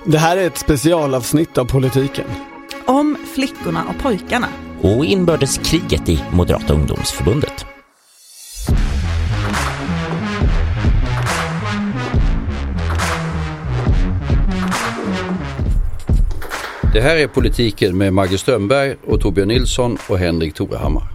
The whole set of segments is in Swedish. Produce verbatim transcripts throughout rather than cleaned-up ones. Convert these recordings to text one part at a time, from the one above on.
Det här är ett specialavsnitt av Politiken. Om flickorna och pojkarna. Och inbördeskriget i Moderata ungdomsförbundet. Det här är Politiken med Maggie Strömberg och Torbjörn Nilsson och Henrik Torehammar.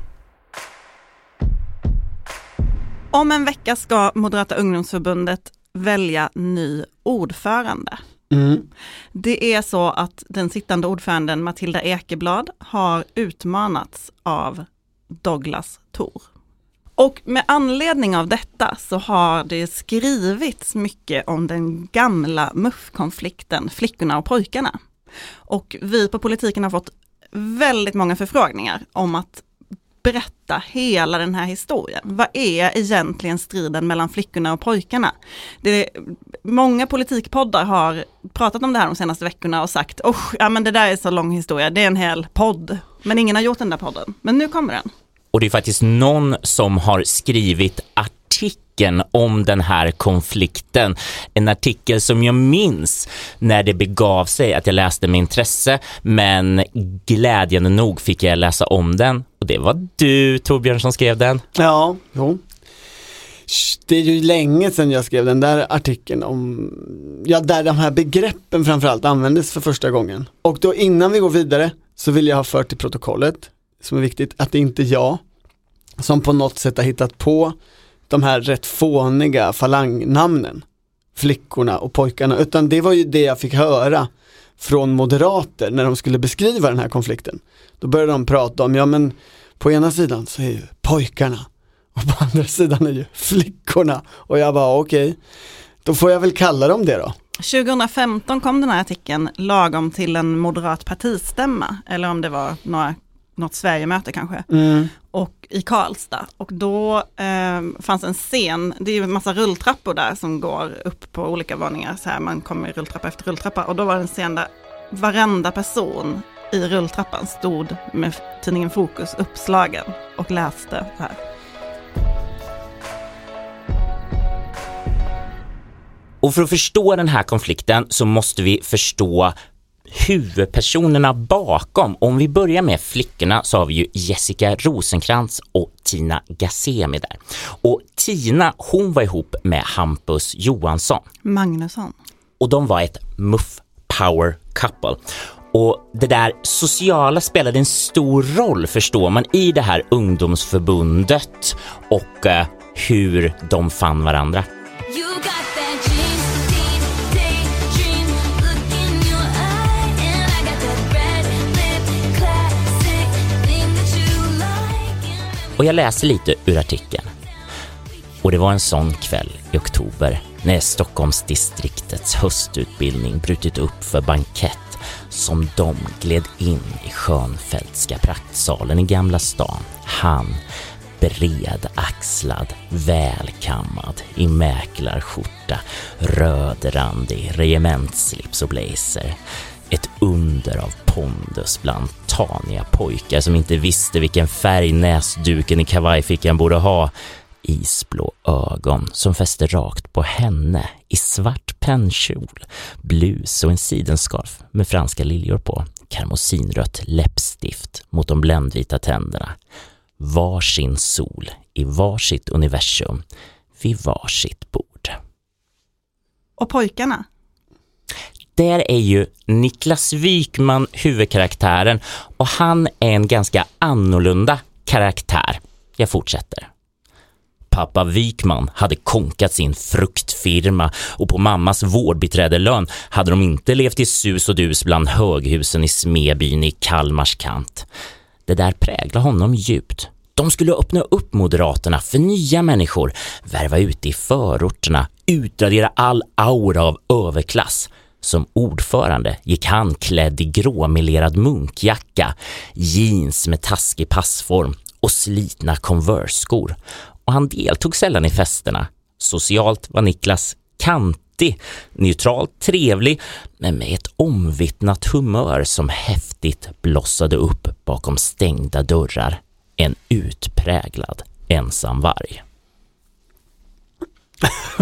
Om en vecka ska Moderata ungdomsförbundet välja ny ordförande. Mm. Det är så att den sittande ordföranden Matilda Ekeblad har utmanats av Douglas Thor. Och med anledning av detta så har det skrivits mycket om den gamla M U F-konflikten, flickorna och pojkarna. Och vi på Politiken har fått väldigt många förfrågningar om att berätta hela den här historien. Vad är egentligen striden mellan flickorna och pojkarna? Det är, många politikpoddar har pratat om det här de senaste veckorna och sagt, oh, ja men det där är så lång historia, det är en hel podd. Men ingen har gjort den där podden. Men nu kommer den. Och det är faktiskt någon som har skrivit artikeln om den här konflikten. En artikel som jag minns när det begav sig att jag läste med intresse. Men glädjande nog fick jag läsa om den. Och det var du, Torbjörn, som skrev den. Ja, jo. Det är ju länge sedan jag skrev den där artikeln om, ja, där de här begreppen framförallt användes för första gången. Och då innan vi går vidare så vill jag ha fört till protokollet, som är viktigt, att det inte är jag som på något sätt har hittat på de här rätt fåniga falangnamnen, flickorna och pojkarna, utan det var ju det jag fick höra från moderater när de skulle beskriva den här konflikten. Då började de prata om, ja men på ena sidan så är ju pojkarna och på andra sidan är ju flickorna. Och jag bara okej, okay, då får jag väl kalla dem det då. tjugohundrafemton kom den här artikeln lagom till en moderat partistämma, eller om det var några, något Sverigemöte kanske, mm. och i Karlstad. Och då eh, fanns en scen, det är ju en massa rulltrappor där som går upp på olika våningar, så här, man kommer i rulltrappa efter rulltrappa, och då var det en scen där varenda person i rulltrappan stod med tidningen Fokus uppslagen och läste så här. Och för att förstå den här konflikten så måste vi förstå huvudpersonerna bakom. Om vi börjar med flickorna så har vi ju Jessica Rosenkrantz och Tina Gazemi där. Och Tina, hon var ihop med Hampus Johansson Magnusson. Och de var ett M U F power couple. Och det där sociala spelade en stor roll, förstår man, i det här ungdomsförbundet och uh, hur de fann varandra. Och jag läser lite ur artikeln. Och det var en sån kväll i oktober när Stockholmsdistriktets höstutbildning brutit upp för bankett som de gled in i Schönfeldtska praktsalen i Gamla stan. Han, bredaxlad, välkammad, i mäklarskjorta, rödrandig, regementsslips och blazer. Ett under av pondus bland taniga pojkar som inte visste vilken färg näsduken i kavajfickan borde ha. Isblå ögon som fäste rakt på henne i svart pennkjol, blus och en sidenskarf med franska liljor på, karmosinrött läppstift mot de bländvita tänderna. Varsin sol i varsitt universum vid varsitt bord. Och pojkarna? Där är ju Niklas Wykman huvudkaraktären, och han är en ganska annorlunda karaktär. Jag fortsätter. Pappa Wykman hade konkat sin fruktfirma, och på mammas vårdbiträdelön hade de inte levt i sus och dus bland höghusen i Smedbyn i Kalmars kant. Det där präglade honom djupt. De skulle öppna upp Moderaterna för nya människor, värva ut i förorterna, utradera all aura av överklass. Som ordförande gick han klädd i gråmelerad munkjacka, jeans med taskig passform och slitna Converse-skor. Och han deltog sällan i festerna. Socialt var Niklas kantig, neutralt trevlig, men med ett omvittnat humör som häftigt blossade upp bakom stängda dörrar. En utpräglad ensamvarg.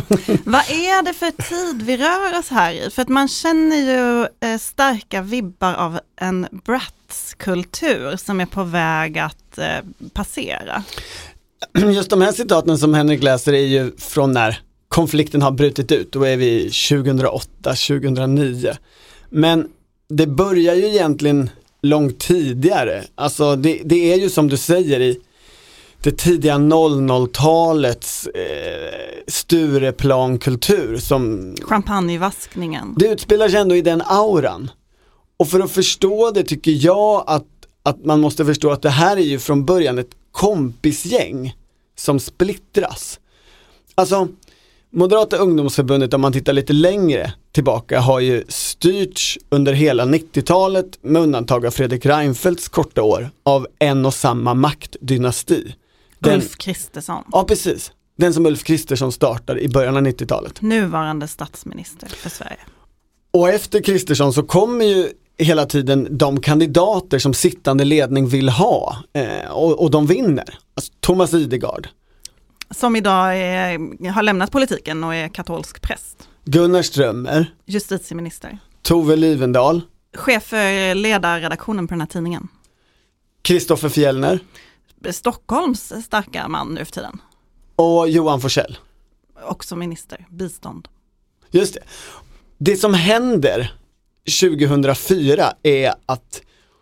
Vad är det för tid vi rör oss här i? För att man känner ju eh, starka vibbar av en Bratz-kultur som är på väg att eh, passera. Just de här citaten som Henrik läser är ju från när konflikten har brutit ut. Då är vi tjugohundraåtta tjugohundranio. Men det börjar ju egentligen långt tidigare. Alltså det, det är ju som du säger i det tidiga noll noll-talets eh, Stureplankultur som... Champagnevaskningen. Det utspelar sig ändå i den auran. Och för att förstå det tycker jag att, att man måste förstå att det här är ju från början ett kompisgäng som splittras. Alltså, Moderata ungdomsförbundet, om man tittar lite längre tillbaka, har ju styrts under hela nittiotalet med undantag av Fredrik Reinfeldts korta år av en och samma maktdynasti. Den, Ulf Kristersson. Ja, precis. Den som Ulf Kristersson startade i början av nittiotalet. Nuvarande statsminister för Sverige. Och efter Kristersson så kommer ju hela tiden de kandidater som sittande ledning vill ha. Eh, och, och de vinner. Alltså, Thomas Idegard. Som idag är, har lämnat politiken och är katolsk präst. Gunnar Strömmer. Justitieminister. Tove Livendal. Chef för ledarredaktionen på den här tidningen. Kristoffer Fjellner. Stockholms starka man nu för tiden. Och Johan Forssell. Också minister, bistånd. Just det. Det som händer tjugohundrafyra är att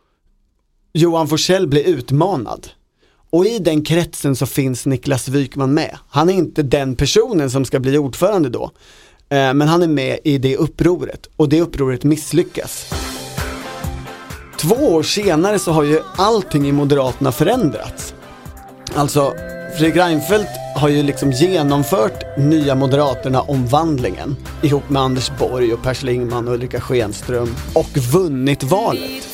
Johan Forssell blir utmanad. Och i den kretsen så finns Niklas Wykman med. Han är inte den personen som ska bli ordförande då. Eh, men han är med i det upproret. Och det upproret misslyckas. Två år senare så har ju allting i Moderaterna förändrats. Alltså, Fredrik Reinfeldt har ju liksom genomfört nya Moderaterna omvandlingen ihop med Anders Borg och Per Schlingmann och Ulrika Schenström och vunnit valet.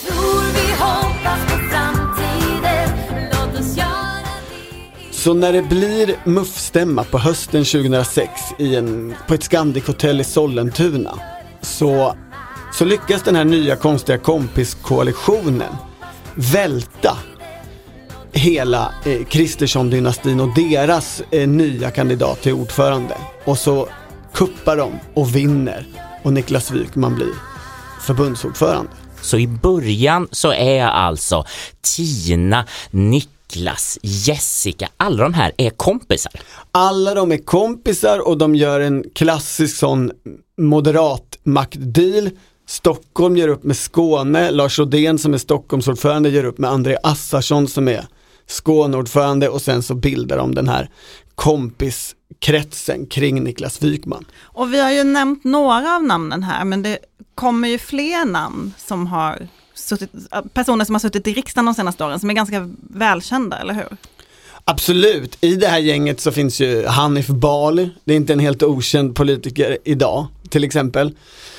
Så när det blir muffstämma på hösten tjugohundrasex i en, på ett Scandic-hotell i Sollentuna så, så lyckas den här nya konstiga kompiskoalitionen välta hela eh, Kristersson-dynastin och deras eh, nya kandidat till ordförande. Och så kuppar de och vinner och Niklas Wykman blir förbundsordförande. Så i början så är alltså Tina, Niklas, Jessica, alla de här är kompisar. Alla de är kompisar och de gör en klassisk sån moderat maktdeal. Stockholm gör upp med Skåne, Lars Rodén som är Stockholmsordförande gör upp med André Assarsson som är Skåneordförande och sen så bildar de den här kompiskretsen kring Niklas Wykman. Och vi har ju nämnt några av namnen här, men det kommer ju fler namn som har suttit, personer som har suttit i riksdagen de senaste åren som är ganska välkända, eller hur? Absolut, i det här gänget så finns ju Hanif Bali, det är inte en helt okänd politiker idag till exempel.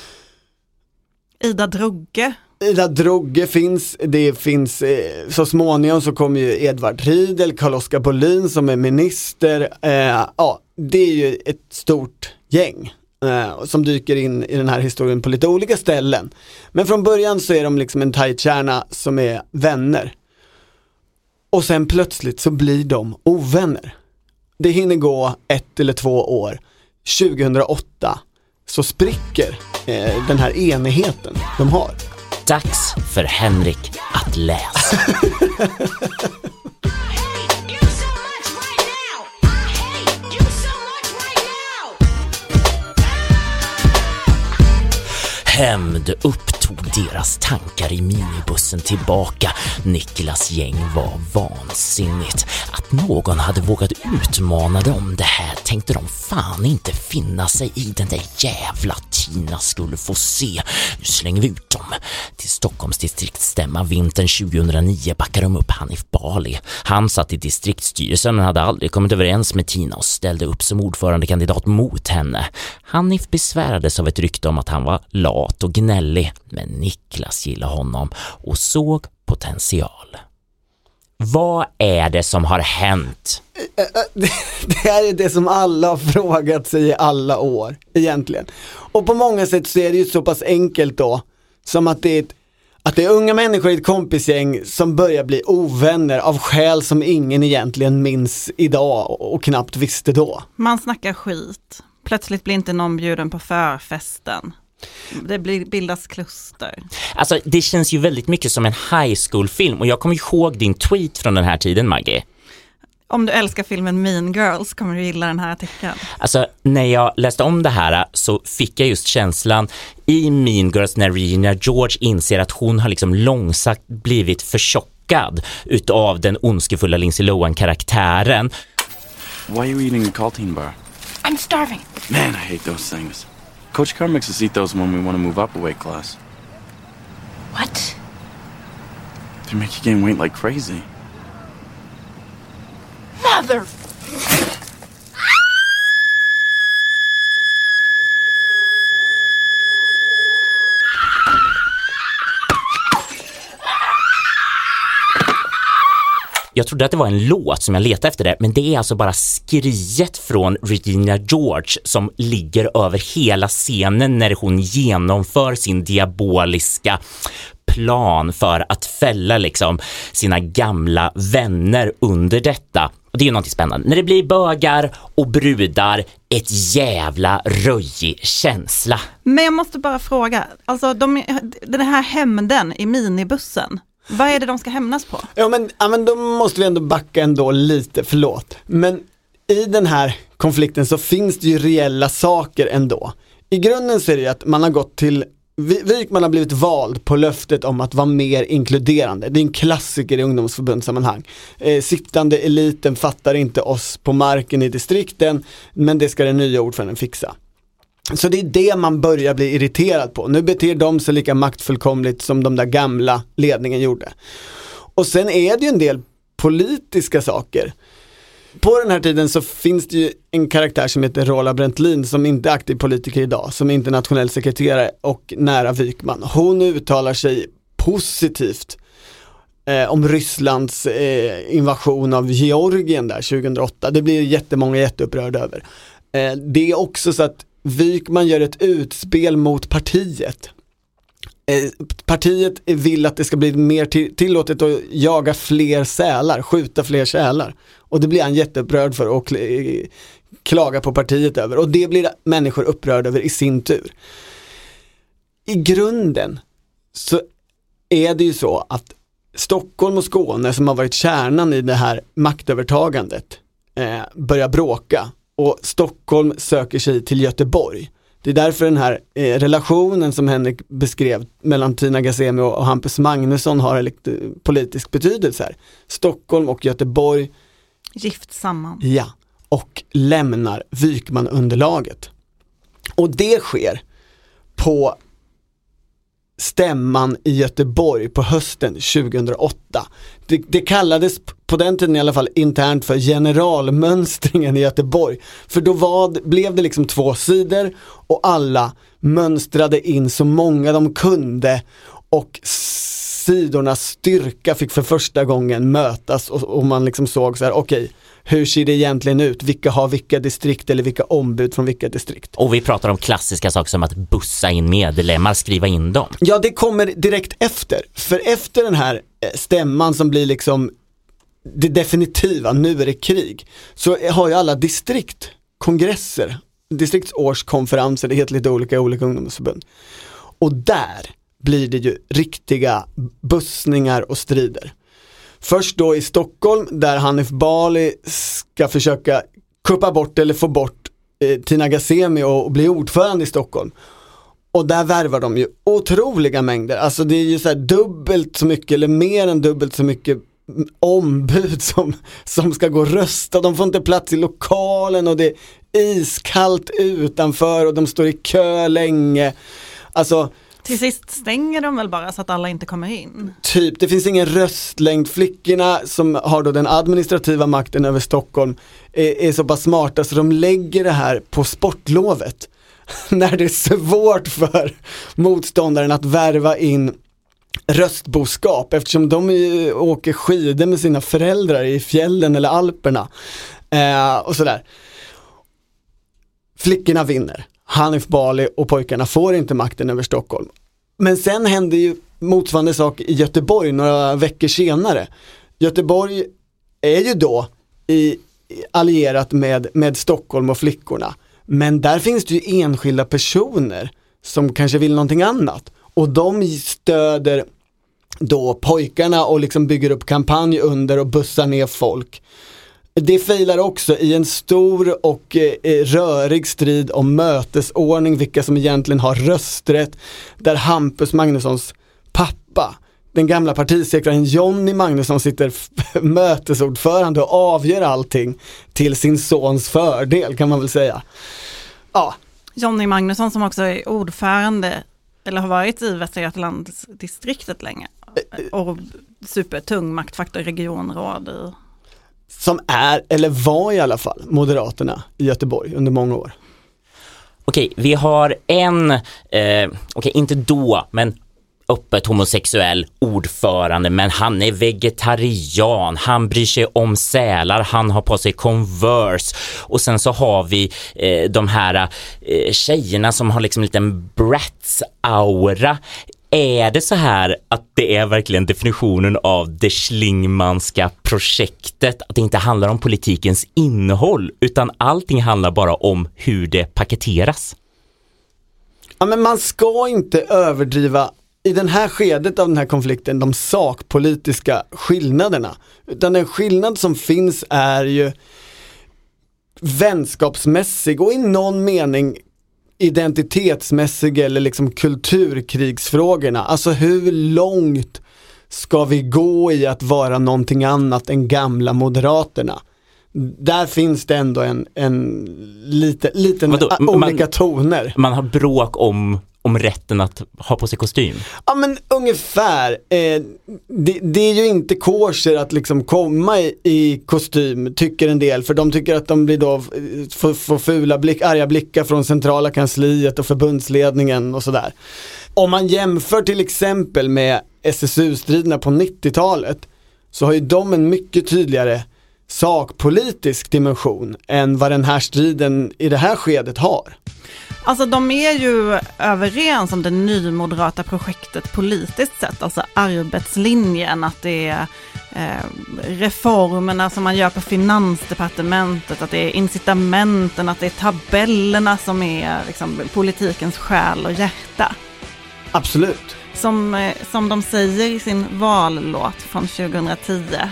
Ida Drugge. Ida Drugge finns, det finns eh, så småningom så kommer ju Edvard Riedel, Carl-Oskar Bolin som är minister. Eh, ja, det är ju ett stort gäng eh, som dyker in i den här historien på lite olika ställen. Men från början så är de liksom en tajt kärna som är vänner. Och sen plötsligt så blir de ovänner. Det hinner gå ett eller två år. tjugohundraåtta så spricker eh, den här enigheten de har. Dags för Henrik att läsa. Hämnd upptog deras tankar i minibussen tillbaka. Niklas gäng var vansinnigt. Att någon hade vågat utmana dem det här tänkte de fan inte finna sig i. Den där jävla Tina skulle få se. Nu slänger vi ut dem. Till Stockholms distriktsstämma vintern tjugohundranio backar de upp Hanif Bali. Han satt i distriktsstyrelsen men hade aldrig kommit överens med Tina och ställde upp som ordförandekandidat mot henne. Hanif besvärades av ett rykte om att han var lat och gnällig, men Niklas gillade honom och såg potential. Vad är det som har hänt? Det här är det som alla har frågat sig i alla år egentligen. Och på många sätt så är det ju så pass enkelt då som att det är, ett, att det är unga människor i ett kompisgäng som börjar bli ovänner av skäl som ingen egentligen minns idag och knappt visste då. Man snackar skit Plötsligt blir inte någon bjuden på förfesten. Det blir, bildas kluster. Alltså det känns ju väldigt mycket som en high school-film. Och jag kommer ihåg din tweet från den här tiden, Maggie. Om du älskar filmen Mean Girls kommer du gilla den här artikeln. Alltså när jag läste om det här så fick jag just känslan i Mean Girls när Regina George inser att hon har liksom långsamt blivit förtjockad utav den ondskefulla Lindsay Lohan-karaktären. Why are you eating a Caltine bar? I'm starving. Man, I hate those things. Coach Carr makes us eat those when we want to move up a weight class. What? They make you gain weight like crazy. Mother... Jag trodde att det var en låt som jag letade efter det, men det är alltså bara skriet från Regina George som ligger över hela scenen när hon genomför sin diaboliska plan för att fälla liksom sina gamla vänner under detta. Och det är ju något spännande. När det blir bögar och brudar, ett jävla röjig känsla. Men jag måste bara fråga, alltså de, den här hämnden i minibussen, vad är det de ska hämnas på? Ja men, ja men då måste vi ändå backa ändå lite, förlåt. Men i den här konflikten så finns det ju reella saker ändå. I grunden så är det ju att man har gått till, Wikman har blivit vald på löftet om att vara mer inkluderande. Det är en klassiker i ungdomsförbundssammanhang. Eh, sittande eliten fattar inte oss på marken i distrikten, men det ska den nya ordföranden fixa. Så det är det man börjar bli irriterad på. Nu beter de sig lika maktfullkomligt som de där gamla ledningen gjorde. Och sen är det ju en del politiska saker. På den här tiden så finns det ju en karaktär som heter Rola Brentlin som inte är aktiv politiker idag, som är internationell sekreterare och nära Wikman. Hon uttalar sig positivt eh, om Rysslands eh, invasion av Georgien där tjugohundraåtta. Det blir jättemånga jätteupprörda över. Eh, det är också så att Wikman gör ett utspel mot partiet. Eh, partiet vill att det ska bli mer till- tillåtet att jaga fler sälar, skjuta fler sälar. Och det blir han jätteupprörd för och kl- klaga på partiet över. Och det blir människor upprörda över i sin tur. I grunden så är det ju så att Stockholm och Skåne, som har varit kärnan i det här maktövertagandet, eh, börjar bråka. Och Stockholm söker sig till Göteborg. Det är därför den här eh, relationen som Henrik beskrev mellan Tina Gazemi och, och Hampus Magnusson har lite politisk betydelse här. Stockholm och Göteborg Gift samman. ja, och lämnar Wikman-underlaget. Och det sker på stämman i Göteborg på hösten tjugohundraåtta. Det, det kallades på den tiden i alla fall internt för generalmönstringen i Göteborg. För då var, blev det liksom två sidor och alla mönstrade in så många de kunde och sidornas styrka fick för första gången mötas och, och man liksom såg så här, okej, okay, hur ser det egentligen ut? Vilka har vilka distrikt eller vilka ombud från vilka distrikt? Och vi pratar om klassiska saker som att bussa in medlemmar, skriva in dem. Ja, det kommer direkt efter. För efter den här stämman som blir liksom det definitiva, nu är det krig, så har ju alla distrikt kongresser, distriktsårskonferenser, det heter lite olika olika ungdomsförbund. Och där blir det ju riktiga bussningar och strider. Först då i Stockholm där Hanif Bali ska försöka kuppa bort eller få bort eh, Tina Gazemi och, och bli ordförande i Stockholm. Och där värvar de ju otroliga mängder. Alltså det är ju så här dubbelt så mycket eller mer än dubbelt så mycket ombud som, som ska gå och rösta. De får inte plats i lokalen och det är iskallt utanför och de står i kö länge. Alltså Till sist stänger de väl bara så att alla inte kommer in. typ, det finns ingen röstlängd. Flickorna som har då den administrativa makten över Stockholm är, är så pass smarta så de lägger det här på sportlovet. När det är svårt för motståndaren att värva in röstboskap eftersom de ju åker skidor med sina föräldrar i fjällen eller Alperna eh, och sådär. Flickorna vinner. Hanif Bali och pojkarna får inte makten över Stockholm. Men sen händer ju motsvarande sak i Göteborg några veckor senare. Göteborg är ju då i, allierat med, med Stockholm och flickorna. Men där finns det ju enskilda personer som kanske vill någonting annat. Och de stöder då pojkarna och liksom bygger upp kampanj under och bussar ner folk. Det failar också i en stor och eh, rörig strid om mötesordning, vilka som egentligen har rösträtt, där Hampus Magnussons pappa, den gamla partisekreteraren Johnny Magnusson, sitter f- mötesordförande och avgör allting till sin sons fördel, kan man väl säga. Ja. Johnny Magnusson som också är ordförande eller har varit i Västra Götalandsdistriktet länge och supertung maktfaktor i regionråd i... Som är, eller var i alla fall, Moderaterna i Göteborg under många år. Okej, vi har en, eh, okej inte då, men öppet homosexuell ordförande, men han är vegetarian, han bryr sig om sälar, han har på sig Converse, och sen så har vi eh, de här eh, tjejerna som har liksom en liten brats-aura. Är det så här att det är verkligen definitionen av det Schlingmannska projektet, att det inte handlar om politikens innehåll utan allting handlar bara om hur det paketeras? Ja, men man ska inte överdriva i den här skedet av den här konflikten de sakpolitiska skillnaderna, utan den skillnad som finns är ju vänskapsmässig och i någon mening identitetsmässig eller liksom kulturkrigsfrågorna. Alltså hur långt ska vi gå i att vara någonting annat än gamla Moderaterna? Där finns det ändå en, en lite, liten Vadå? a- olika Man- toner. Man har bråk om, om rätten att ha på sig kostym. Ja, men ungefär. Eh, det, det är ju inte kosher att liksom komma i, i kostym, tycker en del. För de tycker att de blir då får, får fula blick, arga blickar från centrala kansliet och förbundsledningen och sådär. Om man jämför till exempel med S S U-striderna på nittiotalet, så har ju de en mycket tydligare sakpolitisk dimension än vad den här striden i det här skedet har. Alltså de är ju överens om det nymoderata projektet politiskt sett, alltså arbetslinjen, att det är eh, reformerna som man gör på Finansdepartementet, att det är incitamenten, att det är tabellerna som är liksom politikens själ och hjärta. Absolut. Som, eh, som de säger i sin vallåt från tjugohundratio.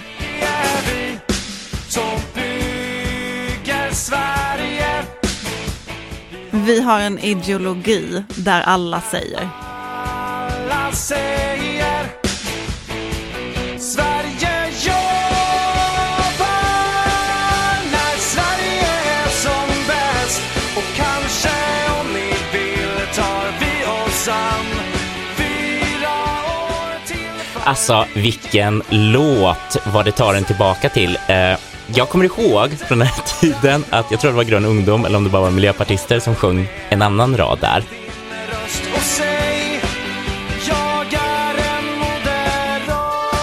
Vi har en ideologi där alla säger. Alla säger Sverige jobbar när Sverige är som bäst. Och kanske om ni vill tar vi oss an fyra år till. Alltså vilken låt, vad det tar en tillbaka till. Eh, jag kommer ihåg från den här tiden att jag tror det var Grön ungdom, eller om det bara var miljöpartister som sjöng en annan rad där. Röst och säg jag är en moderat.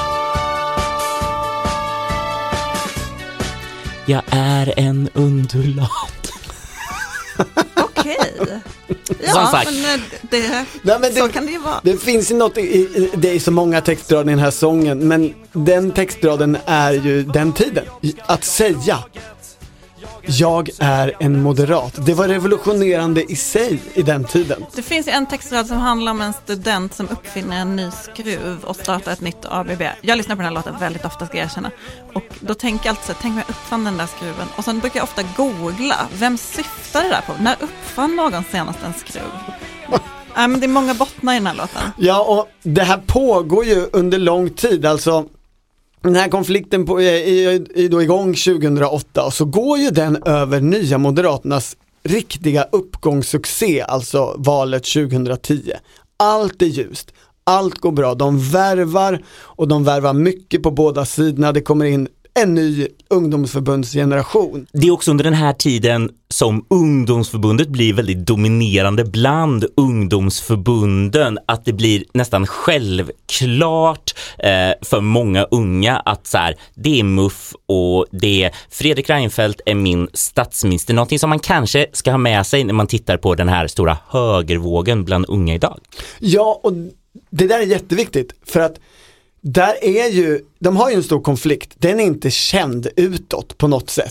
Jag är en undulat. Okej. Som Ja, sagt. men eh, det, Nej, men så det- kan det ju vara. Det finns ju något i, i, det är så många textrader i den här sången, men den textraden är ju den tiden. Att säga jag är en moderat. Det var revolutionerande i sig i den tiden. Det finns ju en textrad som handlar om en student som uppfinner en ny skruv och startar ett nytt A B B. Jag lyssnar på den här låten väldigt ofta, ska jag erkänna. Och då tänker jag alltid så här, tänk om jag uppfann den där skruven. Och sen brukar jag ofta googla, vem syftar det där på? När uppfann någon senast en skruv? Nej, men det är många bottnar i den här låten. Ja, och det här pågår ju under lång tid. Alltså, den här konflikten på, är, är, är då igång tjugohundraåtta och så går ju den över Nya Moderaternas riktiga uppgångssuccé, alltså valet tjugohundratio. Allt är ljust, allt går bra, de värvar och de värvar mycket på båda sidorna, det kommer in en ny ungdomsförbundsgeneration. Det är också under den här tiden som ungdomsförbundet blir väldigt dominerande bland ungdomsförbunden, att det blir nästan självklart eh, för många unga att så här, det är M U F och det är Fredrik Reinfeldt är min statsminister, någonting som man kanske ska ha med sig när man tittar på den här stora högervågen bland unga idag. Ja, och det där är jätteviktigt för att där är ju, de har ju en stor konflikt, den är inte känd utåt på något sätt.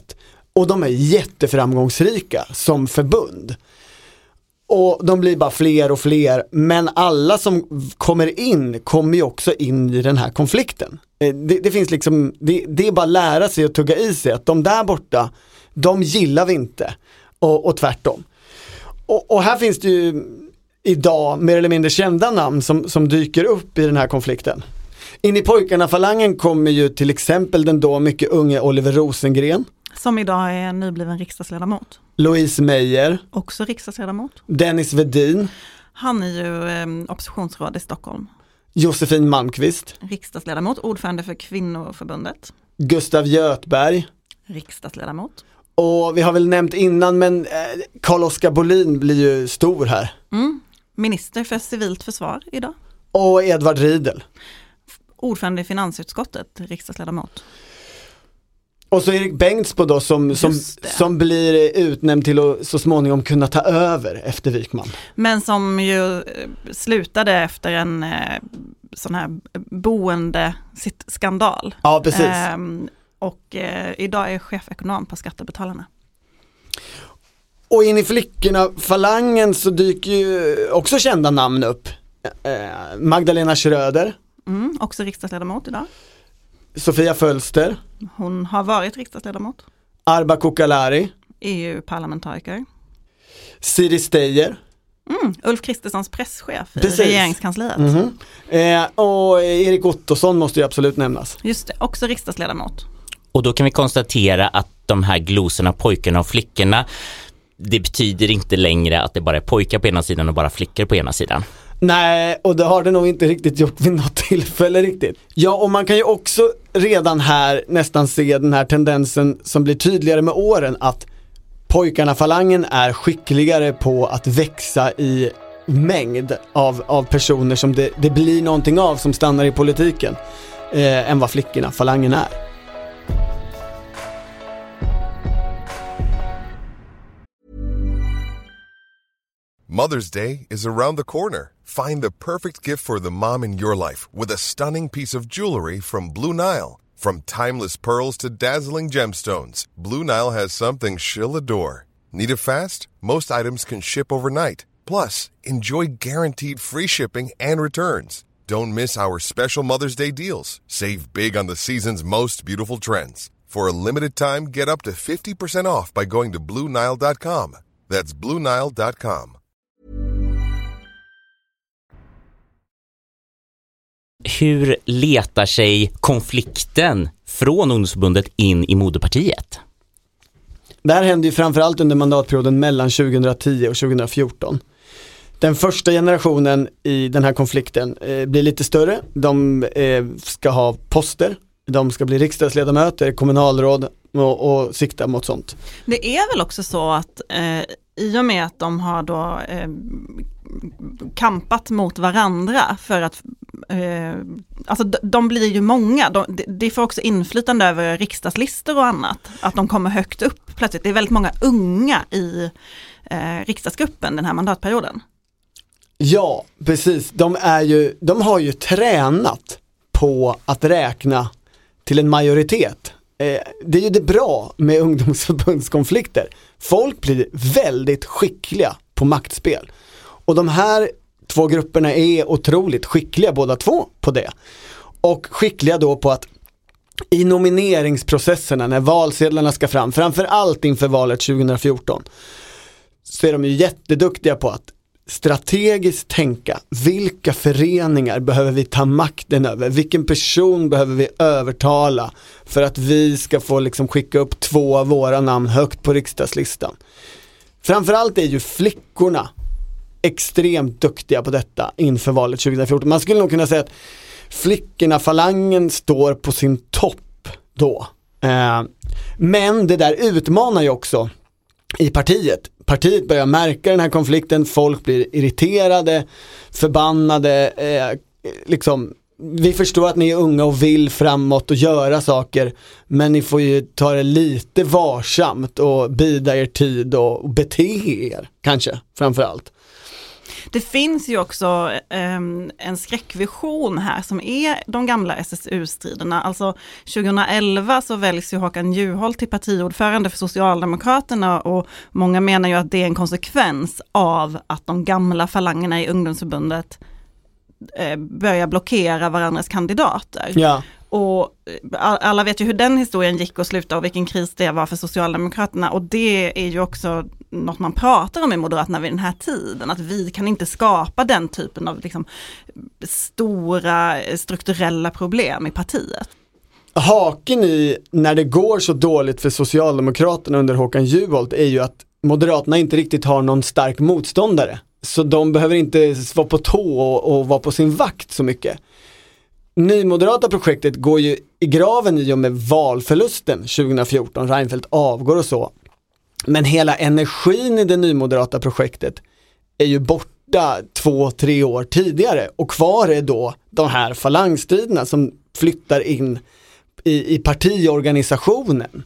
Och de är jätteframgångsrika som förbund. Och de blir bara fler och fler. Men alla som kommer in kommer ju också in i den här konflikten. Det, det finns liksom, det, det är bara att lära sig att tugga i sig att de där borta, de gillar vi inte. Och, och tvärtom. Och, och här finns det ju idag mer eller mindre kända namn som, som dyker upp i den här konflikten. In i Pojkarna-falangen kommer ju till exempel den då mycket unge Oliver Rosengren. Som idag är nybliven riksdagsledamot. Louise Meyer. Också riksdagsledamot. Dennis Vedin. Han är ju eh, oppositionsråd i Stockholm. Josefin Malmqvist. Riksdagsledamot, ordförande för Kvinnoförbundet. Gustav Göthberg. Riksdagsledamot. Och vi har väl nämnt innan, men Carl-Oskar Bolin blir ju stor här. Mm. Minister för civilt försvar idag. Och Edvard Riedel. Ordförande i finansutskottet, riksdagsledamot. Och så Erik Bengtsbo då som, som, som blir utnämnd till att så småningom kunna ta över efter Wikman. Men som ju slutade efter en eh, sån här boendeskandal. Ja, precis. Ehm, och eh, idag är chefekonom på Skattebetalarna. Och in i flickorna falangen så dyker ju också kända namn upp. Eh, Magdalena Schröder. Mm, också riksdagsledamot idag. Sofia Fölster. Hon har varit riksdagsledamot. Arba Kokalari. E U-parlamentariker. Siri Steyer. Mm, Ulf Kristerssons presschef Precis. i regeringskansliet. Mm-hmm. eh, och Erik Ottosson måste ju absolut nämnas. Just det, också riksdagsledamot. Och då kan vi konstatera att de här glosorna, pojkarna och flickorna, det betyder inte längre att det bara är pojkar på ena sidan och bara flickor på ena sidan. Nej, och det har det nog inte riktigt gjort vid något tillfälle riktigt. Ja, och man kan ju också redan här nästan se den här tendensen som blir tydligare med åren, att pojkarna-falangen är skickligare på att växa i mängd av, av personer som det, det blir någonting av som stannar i politiken eh, än vad flickorna-falangen är. Mother's Day is around the corner. Find the perfect gift for the mom in your life with a stunning piece of jewelry from Blue Nile. From timeless pearls to dazzling gemstones, Blue Nile has something she'll adore. Need it fast? Most items can ship overnight. Plus, enjoy guaranteed free shipping and returns. Don't miss our special Mother's Day deals. Save big on the season's most beautiful trends. For a limited time, get up to fifty percent off by going to blue nile dot com. That's blue nile dot com. Hur letar sig konflikten från ungdomsförbundet in i moderpartiet? Det här hände ju framförallt under mandatperioden mellan tjugohundratio och tjugohundrafjorton. Den första generationen i den här konflikten eh, blir lite större. De eh, ska ha poster, de ska bli riksdagsledamöter, kommunalråd och, och sikta mot sånt. Det är väl också så att eh, i och med att de har då eh, kampat mot varandra för att eh, alltså de, de blir ju många, de, de får också inflytande över riksdagslistor och annat, att de kommer högt upp plötsligt. Det är väldigt många unga i eh, riksdagsgruppen den här mandatperioden. Ja, precis. De, är ju, de har ju tränat på att räkna till en majoritet. Eh, det är ju det bra med ungdomsförbundskonflikter. Folk blir väldigt skickliga på maktspel. Och de här två grupperna är otroligt skickliga båda två på det. Och skickliga då på att i nomineringsprocesserna när valsedlarna ska fram, framförallt inför valet tjugohundrafjorton, så är de ju jätteduktiga på att strategiskt tänka, vilka föreningar behöver vi ta makten över, vilken person behöver vi övertala för att vi ska få liksom skicka upp två av våra namn högt på riksdagslistan. Framförallt är ju flickorna extremt duktiga på detta inför valet tjugohundrafjorton. Man skulle nog kunna säga att flickorna, falangen, står på sin topp då. Eh, men det där utmanar ju också i partiet. Partiet börjar märka den här konflikten, folk blir irriterade, förbannade, eh, liksom, vi förstår att ni är unga och vill framåt och göra saker, men ni får ju ta det lite varsamt och bida er tid och, och bete er, kanske, framförallt. Det finns ju också um, en skräckvision här som är de gamla S S U-striderna. Alltså tjugohundraelva så väljs ju Håkan Juholt till partiordförande för Socialdemokraterna och många menar ju att det är en konsekvens av att de gamla falangerna i ungdomsförbundet eh, börjar blockera varandras kandidater. Ja. Och alla vet ju hur den historien gick och slutade och vilken kris det var för Socialdemokraterna, och det är ju också något man pratar om i Moderaterna vid den här tiden, att vi kan inte skapa den typen av liksom stora strukturella problem i partiet. Haken i när det går så dåligt för Socialdemokraterna under Håkan Juholt är ju att Moderaterna inte riktigt har någon stark motståndare, så de behöver inte vara på tå och, och vara på sin vakt så mycket. Nymoderata projektet går ju i graven i och med valförlusten tjugohundrafjorton, Reinfeldt avgår och så. Men hela energin i det nymoderata projektet är ju borta två, tre år tidigare, och kvar är då de här falangstriderna som flyttar in i, i partiorganisationen.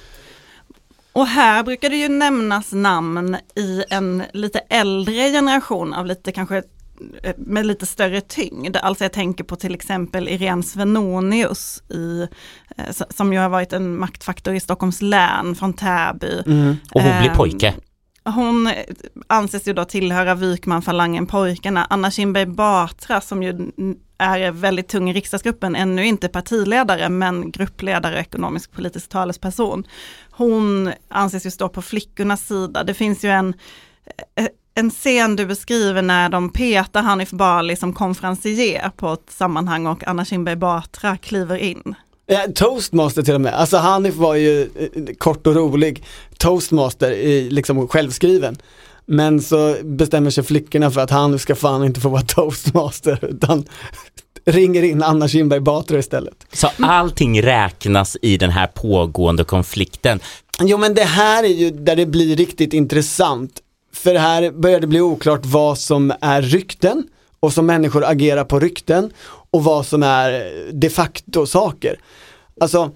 Och här brukar det ju nämnas namn i en lite äldre generation av lite kanske med lite större tyngd. Alltså jag tänker på till exempel Irene Svenonius i, som ju har varit en maktfaktor i Stockholms län från Täby. Mm. Och hon blir pojke. Hon anses ju då tillhöra Wykman-falangen pojkarna. Anna Kinberg Batra som ju är väldigt tung i riksdagsgruppen, ännu inte partiledare men gruppledare och ekonomisk politisk talesperson. Hon anses ju stå på flickornas sida. Det finns ju en En scen du beskriver när de petar Hanif Bali som konferencier på ett sammanhang och Anna Kinberg Batra kliver in. Ja, Toastmaster till och med. Alltså Hanif var ju eh, kort och rolig. Toastmaster, i, liksom självskriven. Men så bestämmer sig flickorna för att han ska fan inte få vara toastmaster, utan ringer in Anna Kinberg Batra istället. Så allting räknas i den här pågående konflikten. Jo, men det här är ju där det blir riktigt intressant. För här börjar det bli oklart vad som är rykten och som människor agerar på rykten och vad som är de facto saker. Alltså,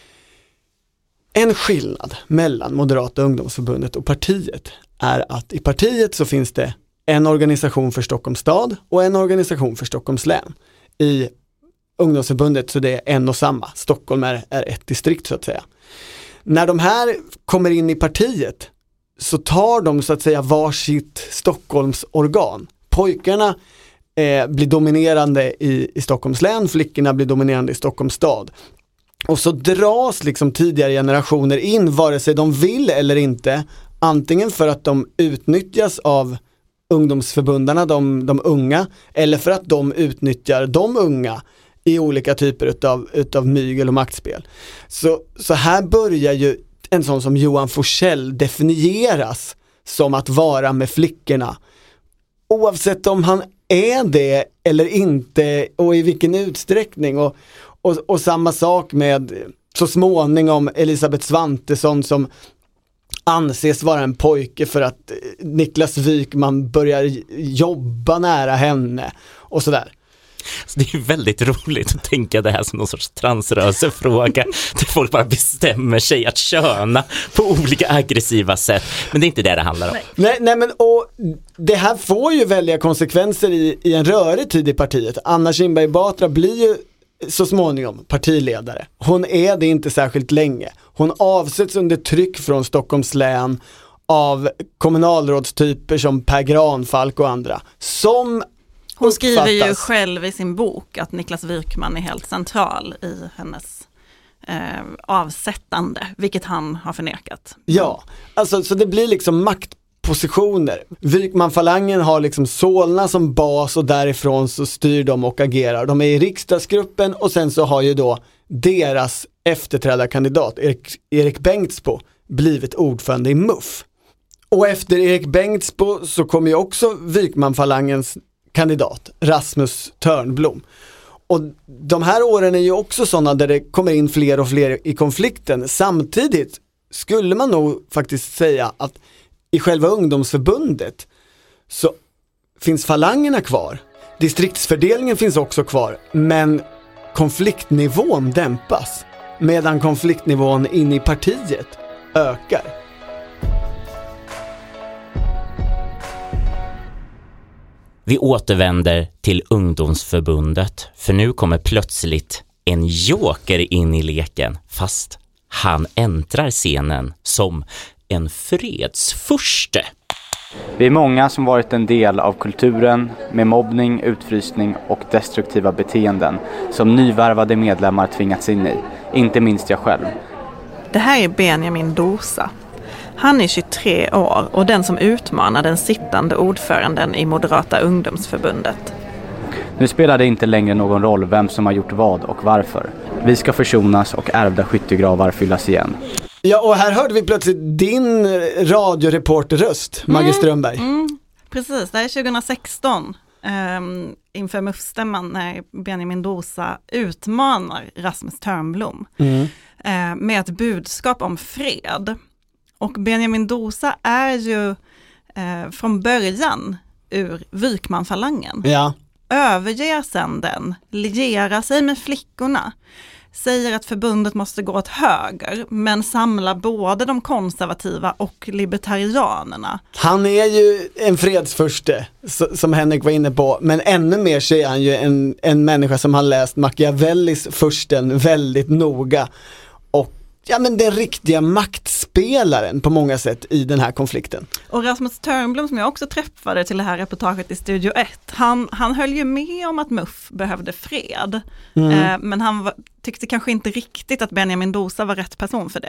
en skillnad mellan Moderata ungdomsförbundet och partiet är att i partiet så finns det en organisation för Stockholms stad och en organisation för Stockholms län. I ungdomsförbundet så det är en och samma. Stockholm är, är ett distrikt så att säga. När de här kommer in i partiet så tar de så att säga varsitt Stockholms organ. Pojkarna eh, blir dominerande i, i Stockholms län, flickorna blir dominerande i Stockholms stad. Och så dras liksom tidigare generationer in vare sig de vill eller inte, antingen för att de utnyttjas av ungdomsförbundarna, de, de unga, eller för att de utnyttjar de unga i olika typer utav, utav mygel och maktspel. Så, så här börjar ju en sån som Johan Forsell definieras som att vara med flickorna. Oavsett om han är det eller inte och i vilken utsträckning. Och, och, och samma sak med så småningom Elisabeth Svantesson som anses vara en pojke för att Niklas Wykman börjar jobba nära henne och sådär. Så det är väldigt roligt att tänka det här som någon sorts transrörelsefråga där folk bara bestämmer sig att köna på olika aggressiva sätt. Men det är inte det det handlar om. Nej, nej men och det här får ju välja konsekvenser i, i en rörig tid i partiet. Anna Kinberg Batra blir ju så småningom partiledare. Hon är det inte särskilt länge. Hon avsätts under tryck från Stockholms län av kommunalrådstyper som Per Granfalk och andra som hon skriver ju själv i sin bok att Niklas Wykman är helt central i hennes eh, avsättande, vilket han har förnekat. Ja, alltså så det blir liksom maktpositioner. Wykman-falangen har liksom Solna som bas och därifrån så styr de och agerar. De är i riksdagsgruppen och sen så har ju då deras efterträdarkandidat Erik, Erik Bengtsbo blivit ordförande i M U F. Och efter Erik Bengtsbo så kommer ju också Wykman-falangens kandidat, Rasmus Törnblom. Och de här åren är ju också sådana där det kommer in fler och fler i konflikten. Samtidigt skulle man nog faktiskt säga att i själva ungdomsförbundet så finns falangerna kvar. Distriktsfördelningen finns också kvar, men konfliktnivån dämpas medan konfliktnivån in i partiet ökar. Vi återvänder till ungdomsförbundet, för nu kommer plötsligt en joker in i leken, fast han äntrar scenen som en fredsfurste. Vi är många som varit en del av kulturen med mobbning, utfrysning och destruktiva beteenden som nyvärvade medlemmar tvingats in i, inte minst jag själv. Det här är Benjamin Dosa. Han är tjugotre år och den som utmanar den sittande ordföranden i Moderata ungdomsförbundet. Nu spelar det inte längre någon roll vem som har gjort vad och varför. Vi ska försonas och ärvda skyttegravar fyllas igen. Ja, och här hörde vi plötsligt din radioreporterröst, Maggie mm, Strömberg. Mm, precis, det här är tjugohundrasexton um, inför M U F-stämman när Benjamin Dosa utmanar Rasmus Törnblom mm. uh, med ett budskap om fred. Och Benjamin Dosa är ju uh, från början ur Wykman-falangen. Ja. Överger sedan den, lierar sig med flickorna, säger att förbundet måste gå åt höger, men samlar både de konservativa och libertarianerna. Han är ju en fredsfurste, som Henrik var inne på, men ännu mer så är han ju en, en människa som har läst Machiavellis Fursten väldigt noga. Och ja, men den riktiga maktspelaren på många sätt i den här konflikten. Och Rasmus Törnblom, som jag också träffade till det här reportaget i Studio ett, han, han höll ju med om att M U F behövde fred. Mm. Eh, men han var, tyckte kanske inte riktigt att Benjamin Dosa var rätt person för det.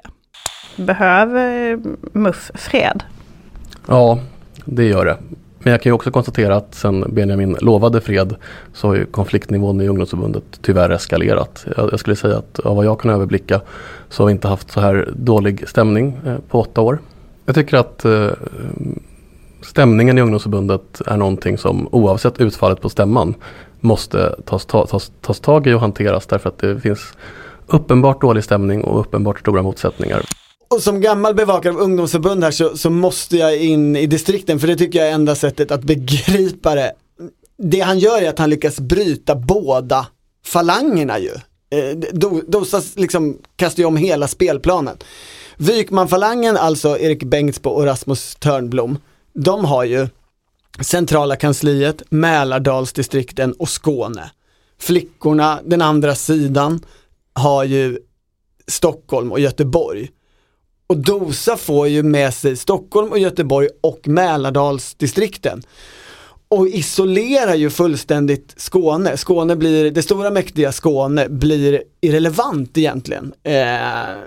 Behöver M U F fred? Ja, det gör det. Men jag kan ju också konstatera att sen Benjamin lovade fred så har ju konfliktnivån i ungdomsförbundet tyvärr eskalerat. Jag, jag skulle säga att av vad jag kan överblicka så har vi inte haft så här dålig stämning eh, på åtta år. Jag tycker att eh, stämningen i ungdomsförbundet är någonting som oavsett utfallet på stämman måste tas, tas, tas, tas tag i och hanteras, därför att det finns uppenbart dålig stämning och uppenbart stora motsättningar. Och som gammal bevakare av ungdomsförbund här så, så måste jag in i distrikten, för det tycker jag är enda sättet att begripa det. Det han gör är att han lyckas bryta båda falangerna ju. Eh, Dosa liksom kastar ju om hela spelplanen. Wykman-falangen, alltså Erik Bengtsbo och Rasmus Törnblom, de har ju centrala kansliet, Mälardalsdistrikten och Skåne. Flickorna, den andra sidan, har ju Stockholm och Göteborg. Och Dosa får ju med sig Stockholm och Göteborg och Mälardalsdistrikten. Och isolerar ju fullständigt Skåne. Skåne blir, det stora mäktiga Skåne blir irrelevant egentligen eh,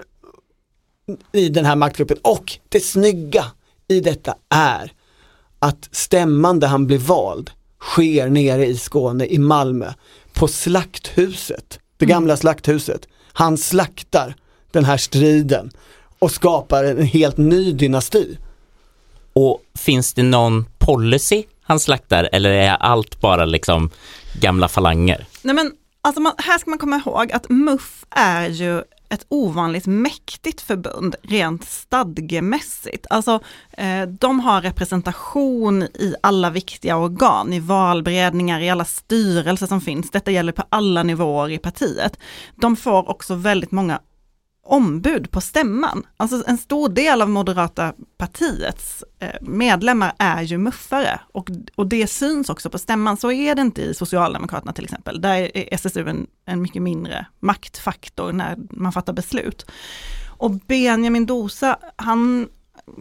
i den här maktgruppen. Och det snygga i detta är att stämman där han blir vald sker nere i Skåne, i Malmö, på slakthuset. Det gamla slakthuset. Han slaktar den här striden och skapar en helt ny dynasti. Och finns det någon policy han slaktar, eller är allt bara liksom gamla falanger? Nej, men alltså man, här ska man komma ihåg att M U F är ju ett ovanligt mäktigt förbund rent stadgemässigt. Alltså eh, de har representation i alla viktiga organ, i valberedningar, i alla styrelser som finns. Detta gäller på alla nivåer i partiet. De får också väldigt många ombud på stämman. Alltså en stor del av Moderata partiets eh, medlemmar är ju muffare, och, och det syns också på stämman. Så är det inte i Socialdemokraterna till exempel. Där är S S U en, en mycket mindre maktfaktor när man fattar beslut. Och Benjamin Dosa, han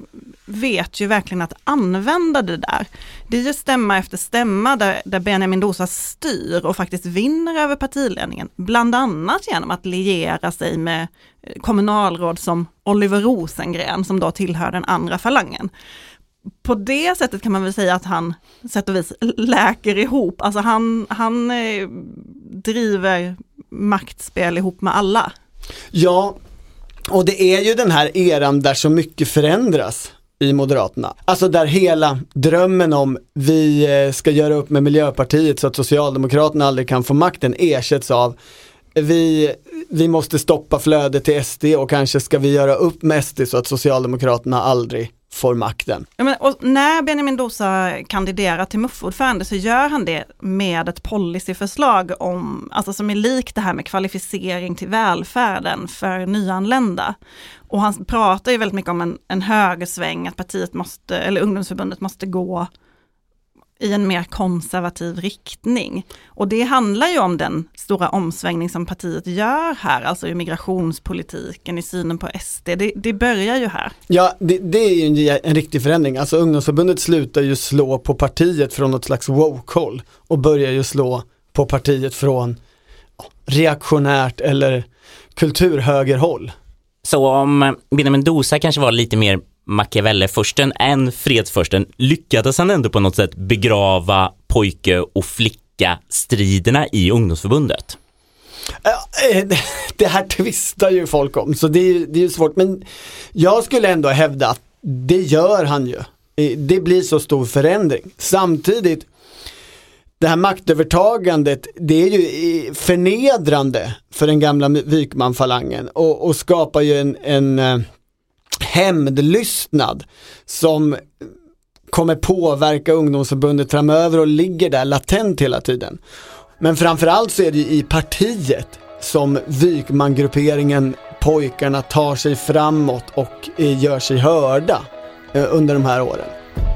vet ju verkligen att använda det där. Det är ju stämma efter stämma där, där Benjamin Dosa styr och faktiskt vinner över partiledningen. Bland annat genom att liera sig med kommunalråd som Oliver Rosengren, som då tillhör den andra falangen. På det sättet kan man väl säga att han sätt och vis läker ihop. Alltså han, han eh, driver maktspel ihop med alla. Ja, och det är ju den här eran där så mycket förändras i Moderaterna. Alltså där hela drömmen om vi ska göra upp med Miljöpartiet så att Socialdemokraterna aldrig kan få makten ersätts av vi, vi måste stoppa flödet till S D, och kanske ska vi göra upp med S D så att Socialdemokraterna aldrig får makten. Ja, men, och när Benjamin Dosa kandiderar till M U F-ordförande så gör han det med ett policyförslag om, alltså som är likt det här med kvalificering till välfärden för nyanlända. Och han pratar ju väldigt mycket om en, en högersväng, att partiet måste, eller ungdomsförbundet måste gå i en mer konservativ riktning. Och det handlar ju om den stora omsvängning som partiet gör här, alltså i migrationspolitiken, i synen på S D. Det, det börjar ju här. Ja, det, det är ju en, en riktig förändring. Alltså ungdomsförbundet slutar ju slå på partiet från något slags woke-håll och börjar ju slå på partiet från reaktionärt eller kulturhögerhåll. Så om Benjamin Dosa kanske var lite mer Machiavelli-fursten än fredsfursten, lyckades han ändå på något sätt begrava pojke- och flicka-striderna i ungdomsförbundet? Det här tvistar ju folk om, så det är, det är ju svårt. Men jag skulle ändå hävda att det gör han ju. Det blir så stor förändring. Samtidigt, det här maktövertagandet, det är ju förnedrande för den gamla Wykman-falangen och, och skapar ju en, en hämndlystnad som kommer påverka ungdomsförbundet framöver och ligger där latent hela tiden. Men framförallt så är det i partiet som Wykman-grupperingen, pojkarna, tar sig framåt och eh, gör sig hörda eh, under de här åren.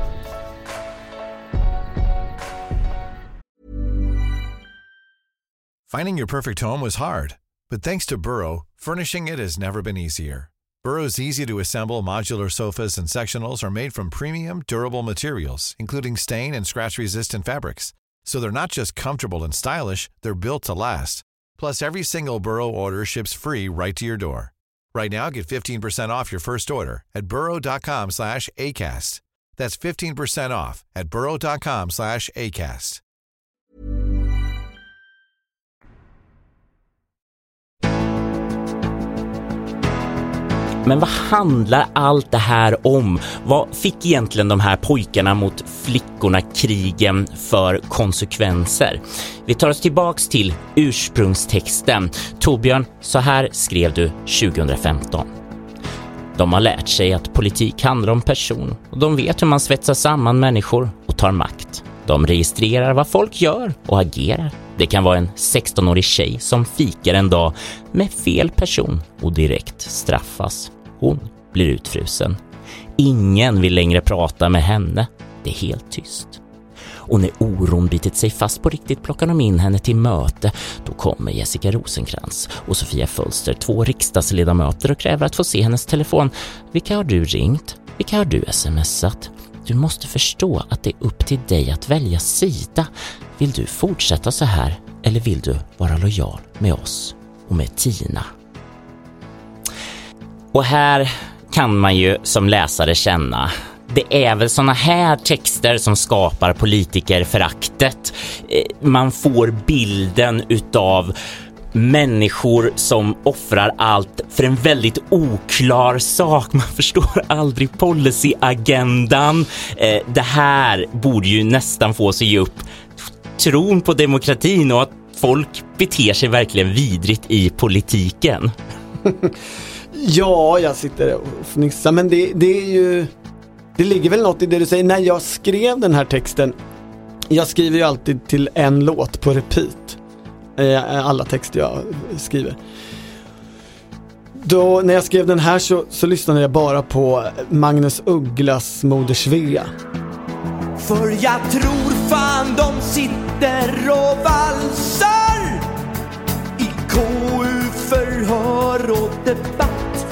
Finding your perfect home was hard, but thanks to Burrow, furnishing it has never been easier. Burrow's easy-to-assemble modular sofas and sectionals are made from premium, durable materials, including stain and scratch-resistant fabrics. So they're not just comfortable and stylish, they're built to last. Plus, every single Burrow order ships free right to your door. Right now, get fifteen percent off your first order at burrow.com slash ACAST. That's fifteen percent off at burrow.com slash ACAST. Men vad handlar allt det här om? Vad fick egentligen de här pojkarna mot flickorna krigen för konsekvenser? Vi tar oss tillbaks till ursprungstexten. Torbjörn, så här skrev du tjugohundrafemton. De har lärt sig att politik handlar om person och de vet hur man svetsar samman människor och tar makt. De registrerar vad folk gör och agerar. Det kan vara en sextonårig tjej som fikar en dag med fel person och direkt straffas. Hon blir utfrusen. Ingen vill längre prata med henne. Det är helt tyst. Och när oron bitit sig fast på riktigt plockar de in henne till möte. Då kommer Jessica Rosenkrantz och Sofia Fölster, två riksdagsledamöter, och kräver att få se hennes telefon. Vilka har du ringt? Vilka har du smsat? Du måste förstå att det är upp till dig att välja sida. Vill du fortsätta så här eller vill du vara lojal med oss och med Tina? Och här kan man ju som läsare känna, det är väl såna här texter som skapar politikerföraktet. Man får bilden utav människor som offrar allt för en väldigt oklar sak. Man förstår aldrig policyagendan. Eh, det här borde ju nästan få sig upp tron på demokratin och att folk beter sig verkligen vidrigt i politiken. Ja, jag sitter och fnissar, men det, det är ju... Det ligger väl något i det du säger. När jag skrev den här texten, jag skriver ju alltid till en låt på repeat. Alla texter jag skriver. Då, när jag skrev den här så, så lyssnade jag bara på Magnus Ugglas Moder Svea. För jag tror fan de sitter och valsar i K U-förhör och debatt,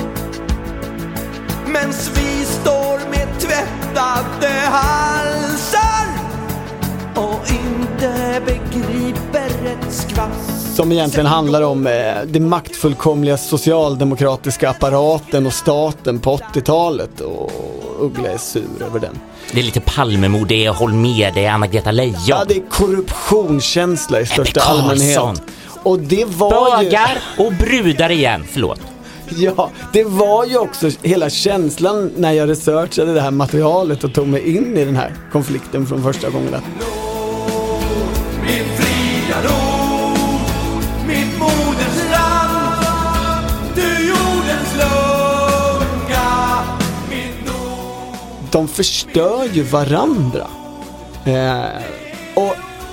mens vi står med tvättade halsar och inte begriper ett skvass. Som egentligen handlar om eh, det maktfullkomliga socialdemokratiska apparaten och staten på åttiotalet, och Uggla är sur över den. Det är lite Palmemord, det är Håll med, det är Anna-Greta Leijon. Ja, det är korruptionskänsla i största allmänhet. Och det var Bögar ju... och brudar igen, förlåt. Ja, det var ju också hela känslan när jag researchade det här materialet och tog mig in i den här konflikten från första gången. Att... Min fria ro, mitt moders land, du jordens lunga, min nord. De förstör ju varandra. Eh, och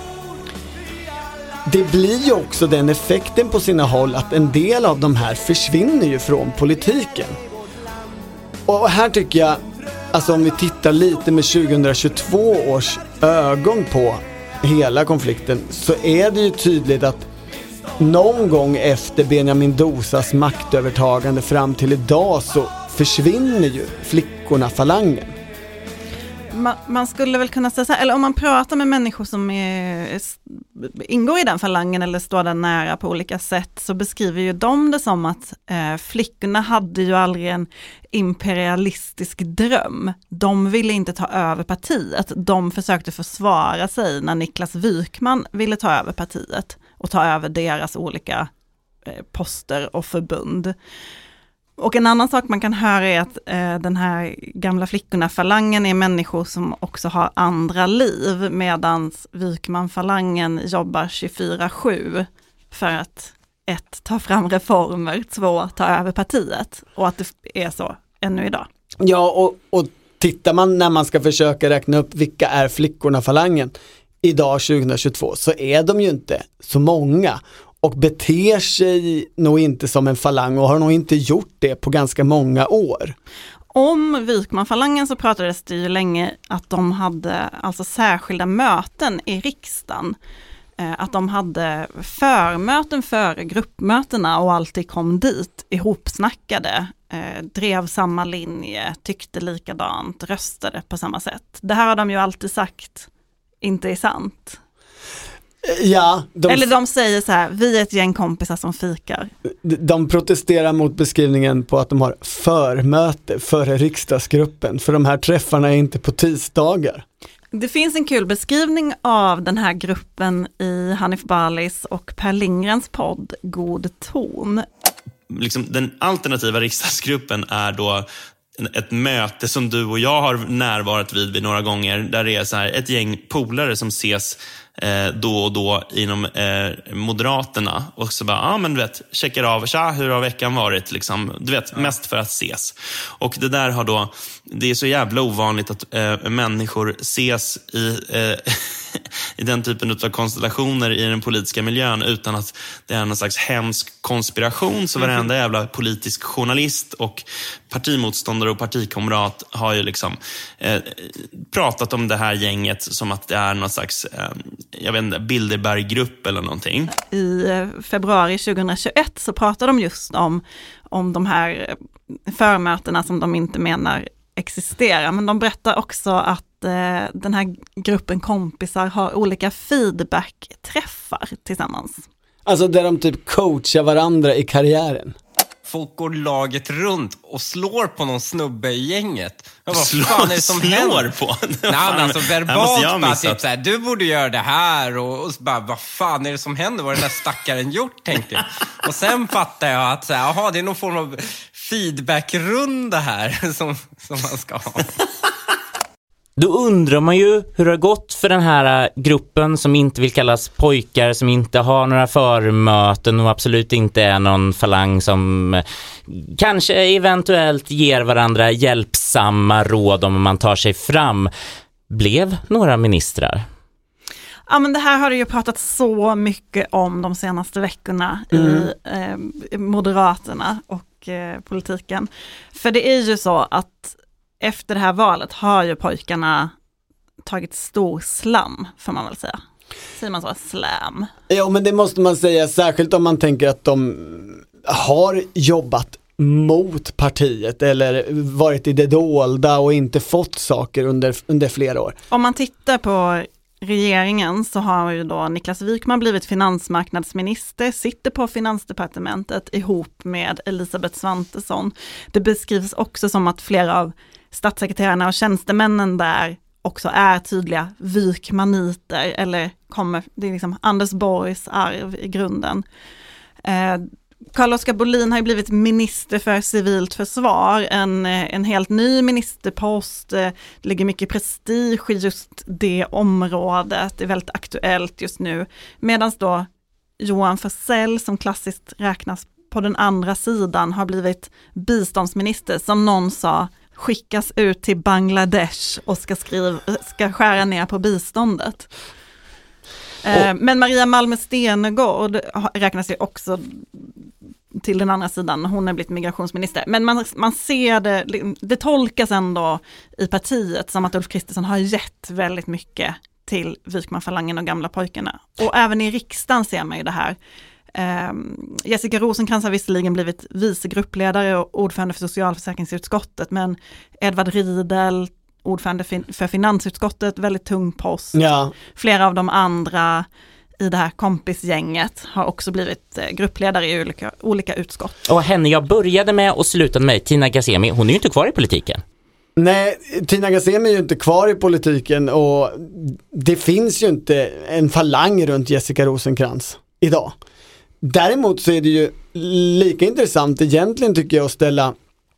det blir ju också den effekten på sina håll att en del av de här försvinner ju från politiken. Och här tycker jag alltså om vi tittar lite med tjugohundratjugotvå års ögon på hela konflikten, så är det ju tydligt att någon gång efter Benjamin Dosas maktövertagande fram till idag så försvinner ju flickorna falangen. Man, man skulle väl kunna säga så här, eller om man pratar med människor som är, ingår i den falangen eller står där nära på olika sätt, så beskriver ju de det som att eh, flickorna hade ju aldrig en imperialistisk dröm. De ville inte ta över partiet. De försökte försvara sig när Niklas Wykman ville ta över partiet och ta över deras olika eh, poster och förbund. Och en annan sak man kan höra är att eh, den här gamla flickorna-falangen är människor som också har andra liv, medan Wykman-falangen jobbar tjugofyra sju för att ett, ta fram reformer, två, ta över partiet, och att det är så ännu idag. Ja, och, och tittar man när man ska försöka räkna upp vilka är flickorna-falangen idag tjugohundratjugotvå, så är de ju inte så många. Och beter sig nog inte som en falang och har nog inte gjort det på ganska många år. Om Wykman-falangen så pratades det ju länge att de hade alltså särskilda möten i riksdagen. Att de hade förmöten före gruppmötena och alltid kom dit ihopsnackade, drev samma linje, tyckte likadant, röstade på samma sätt. Det här har de ju alltid sagt inte är sant. Ja, de, Eller de säger så här, vi är ett gäng kompisar som fikar. De, de protesterar mot beskrivningen på att de har förmöte före riksdagsgruppen, för de här träffarna är inte på tisdagar. Det finns en kul beskrivning av den här gruppen i Hanif Balis och Per Lindgrens podd God ton. Liksom, den alternativa riksdagsgruppen är då ett möte som du och jag har närvarat vid vid några gånger, där det är så här ett gäng polare som ses eh, då och då inom eh, Moderaterna och så bara, ja ah, men du vet, checkar av, tja, hur har veckan varit liksom, du vet, ja. Mest för att ses. Och det där har då, det är så jävla ovanligt att eh, människor ses i eh, i den typen av konstellationer i den politiska miljön utan att det är någon slags hemsk konspiration. Så varenda jävla politisk journalist och partimotståndare och partikamrat har ju liksom eh, pratat om det här gänget som att det är någon slags eh, jag vet inte, Bilderberggrupp eller någonting. I februari tjugohundratjugoett så pratade de just om, om de här förmötena som de inte menar existerar, men de berättar också att eh, den här gruppen kompisar har olika feedback-träffar tillsammans. Alltså där de typ coachar varandra i karriären. Folk går laget runt och slår på någon snubbe i gänget. Men vad slår, fan är det som slår händer? på? Nej, men alltså verbalt bara typ såhär, du borde göra det här och, och så bara, vad fan är det som händer? Vad är den där stackaren gjort, tänkte jag. Och sen fattar jag att såhär, aha, det är någon form av feedbackrunda här som, som man ska ha. Då undrar man ju hur det har gått för den här gruppen som inte vill kallas pojkar, som inte har några förmöten och absolut inte är någon falang som kanske eventuellt ger varandra hjälpsamma råd om man tar sig fram. Blev några ministrar? Ja, men det här har det ju pratat så mycket om de senaste veckorna mm. i eh, Moderaterna och eh, politiken. För det är ju så att efter det här valet har ju pojkarna tagit stor slam, får man väl säga. Säger man så, slam? Ja, men det måste man säga, särskilt om man tänker att de har jobbat mot partiet eller varit i det dolda och inte fått saker under, under flera år. Om man tittar på regeringen så har ju då Niklas Wykman blivit finansmarknadsminister, sitter på Finansdepartementet ihop med Elisabeth Svantesson. Det beskrivs också som att flera av statssekreterarna och tjänstemännen där också är tydliga Wykmaniter, eller kommer, det är liksom Anders Borgs arv i grunden. Eh, Carl-Oskar Bohlin har ju blivit minister för civilt försvar, en, en helt ny ministerpost, det ligger mycket prestige i just det området, det är väldigt aktuellt just nu. Medan då Johan Forssell, som klassiskt räknas på den andra sidan, har blivit biståndsminister, som någon sa, skickas ut till Bangladesh och ska, skriva, ska skära ner på biståndet. Oh. Men Maria Malmer Stenergård räknas ju också till den andra sidan. Hon har blivit migrationsminister. Men man, man ser det, det tolkas ändå i partiet som att Ulf Kristersson har gett väldigt mycket till Wykman-falangen och gamla pojkarna. Och även i riksdagen ser man ju det här. Um, Jessica Rosenkrantz har visserligen blivit vice gruppledare och ordförande för socialförsäkringsutskottet, men Edvard Riedel, ordförande för finansutskottet, väldigt tung post. Ja. Flera av de andra i det här kompisgänget har också blivit gruppledare i olika, olika utskott. Och henne jag började med och slutade med, Tina Ghasemi, hon är ju inte kvar i politiken. Nej, Tina Ghasemi är ju inte kvar i politiken och det finns ju inte en falang runt Jessica Rosenkrantz idag. Däremot så är det ju lika intressant egentligen tycker jag att ställa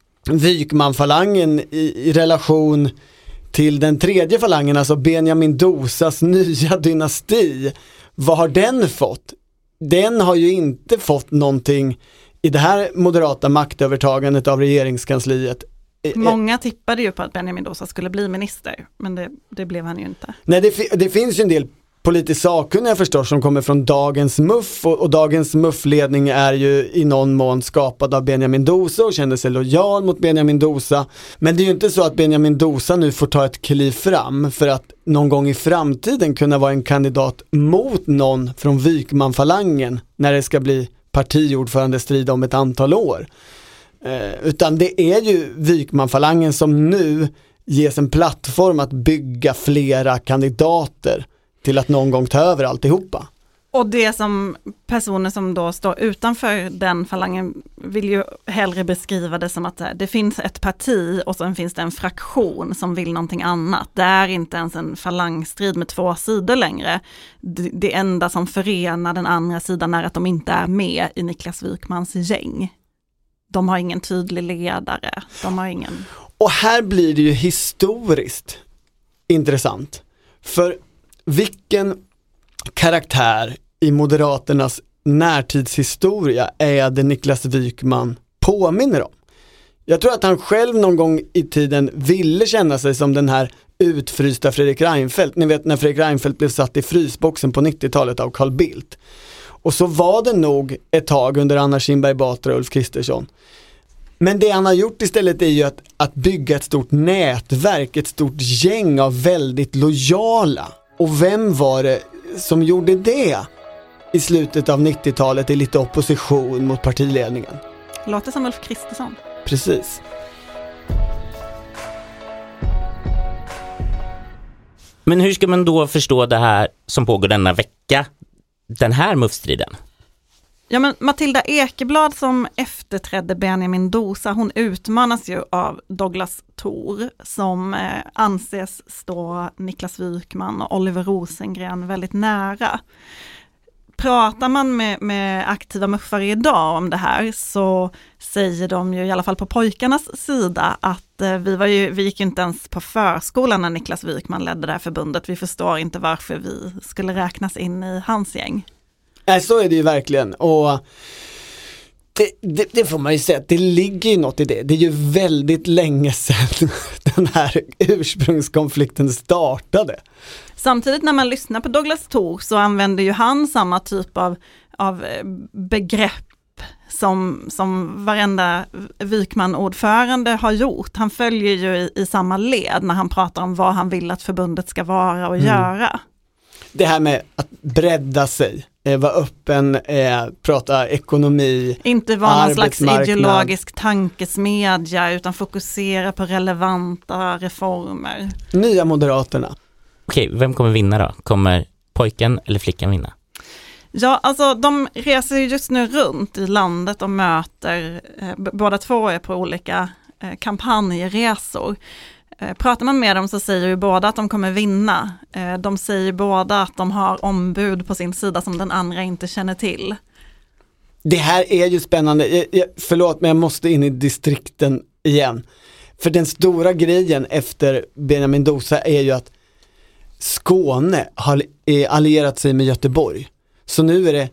Wykman-falangen i, i relation till den tredje falangen, alltså Benjamin Dosas nya dynasti. Vad har den fått? Den har ju inte fått någonting i det här moderata maktövertagandet av regeringskansliet. Många tippade ju på att Benjamin Dosa skulle bli minister, men det, det blev han ju inte. Nej, det, det finns ju en del politiskt sakkunniga förstås som kommer från dagens M U F och, och dagens M U F-ledning är ju i någon mån skapad av Benjamin Dosa och kände sig lojal mot Benjamin Dosa. Men det är ju inte så att Benjamin Dosa nu får ta ett kliv fram för att någon gång i framtiden kunna vara en kandidat mot någon från Wykman-falangen när det ska bli partiordförandestrid om ett antal år. Eh, utan det är ju Wykman-falangen som nu ges en plattform att bygga flera kandidater till att någon gång ta över alltihopa. Och det som personer som då står utanför den falangen vill ju hellre beskriva det som att det finns ett parti och sen finns det en fraktion som vill någonting annat. Det är inte ens en falangstrid med två sidor längre. Det, det enda som förenar den andra sidan är att de inte är med i Niklas Wykmans gäng. De har ingen tydlig ledare. De har ingen... Och här blir det ju historiskt intressant. För vilken karaktär i Moderaternas närtidshistoria är det Niklas Wykman påminner om? Jag tror att han själv någon gång i tiden ville känna sig som den här utfrysta Fredrik Reinfeldt. Ni vet när Fredrik Reinfeldt blev satt i frysboxen på nittiotalet av Carl Bildt. Och så var det nog ett tag under Anna Kinberg Batra och Ulf Kristersson. Men det han har gjort istället är ju att, att bygga ett stort nätverk, ett stort gäng av väldigt lojala. Och vem var det som gjorde det i slutet av nittiotalet i lite opposition mot partiledningen? Låter som Ulf Kristersson. Precis. Men hur ska man då förstå det här som pågår denna vecka, den här M U F-striden? Ja, men Matilda Ekeblad som efterträdde Benjamin Dosa, hon utmanas ju av Douglas Thor som eh, anses stå Niklas Wykman och Oliver Rosengren väldigt nära. Pratar man med, med aktiva muffare idag om det här så säger de ju i alla fall på pojkarnas sida att eh, vi, var ju, vi gick ju inte ens på förskolan när Niklas Wykman ledde det här förbundet. Vi förstår inte varför vi skulle räknas in i hans gäng. Nej, så är det ju verkligen. Och det, det, det får man ju säga att det ligger ju något i det. Det är ju väldigt länge sedan den här ursprungskonflikten startade. Samtidigt när man lyssnar på Douglas Thor så använder ju han samma typ av, av begrepp som, som varenda Wykman-ordförande har gjort. Han följer ju i, i samma led när han pratar om vad han vill att förbundet ska vara och mm. göra. Det här med att bredda sig, eh, vara öppen, eh, prata ekonomi, inte vara någon slags ideologisk tankesmedja utan fokusera på relevanta reformer. Nya Moderaterna. Okej, vem kommer vinna då? Kommer pojken eller flickan vinna? Ja, alltså de reser just nu runt i landet och möter, eh, b- båda två är på olika eh, kampanjresor. Eh, pratar man med dem så säger ju båda att de kommer vinna. Eh, de säger båda att de har ombud på sin sida som den andra inte känner till. Det här är ju spännande. Jag, jag, förlåt, men jag måste in i distrikten igen. För den stora grejen efter Benjamin Dosa är ju att Skåne har allierat sig med Göteborg. Så nu är det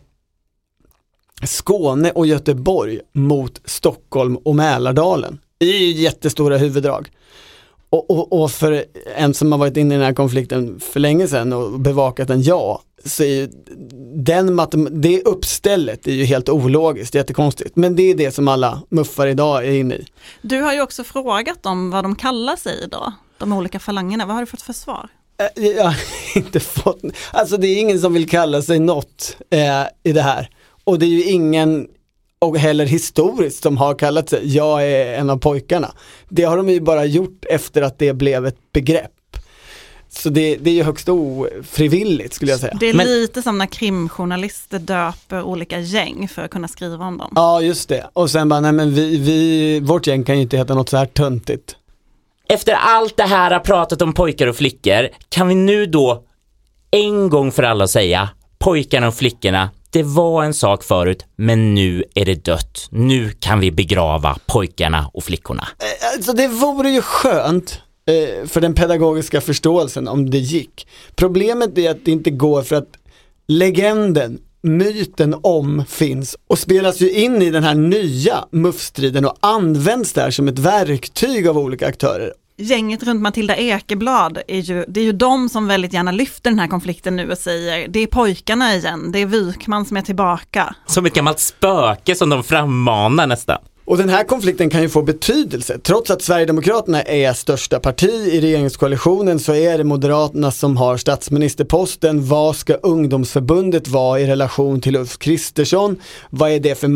Skåne och Göteborg mot Stockholm och Mälardalen. I jättestora huvuddrag. Och, och, och för en som har varit inne i den här konflikten för länge sedan och bevakat den, ja, så är ju den matem- det uppstället är ju helt ologiskt, jättekonstigt. Men det är det som alla muffar idag är inne i. Du har ju också frågat dem vad de kallar sig idag, de olika falangerna. Vad har du fått för svar? Jag har inte fått, alltså det är ingen som vill kalla sig något eh, i det här. Och det är ju ingen, och heller historiskt, som har kallat sig jag är en av pojkarna. Det har de ju bara gjort efter att det blev ett begrepp. Så det, det är ju högst ofrivilligt, skulle jag säga. Det är Men, lite som när krimjournalister döper olika gäng för att kunna skriva om dem. Ja, just det. Och sen bara, nej men vi, vi, vårt gäng kan ju inte heta något så här töntigt. Efter allt det här har pratat om pojkar och flickor, kan vi nu då en gång för alla säga, pojkarna och flickorna, det var en sak förut, men nu är det dött. Nu kan vi begrava pojkarna och flickorna. Alltså det vore ju skönt eh, för den pedagogiska förståelsen om det gick. Problemet är att det inte går, för att legenden, myten om finns och spelas ju in i den här nya muffstriden och används där som ett verktyg av olika aktörer. Gänget runt Matilda Ekeblad är ju, det är ju de som väldigt gärna lyfter den här konflikten nu och säger det är pojkarna igen, det är Wykman som är tillbaka. Som ett gammalt spöke som de frammanar nästan. Och den här konflikten kan ju få betydelse. Trots att Sverigedemokraterna är största parti i regeringskoalitionen, så är det Moderaterna som har statsministerposten. Vad ska ungdomsförbundet vara i relation till Ulf Kristersson? Vad är det för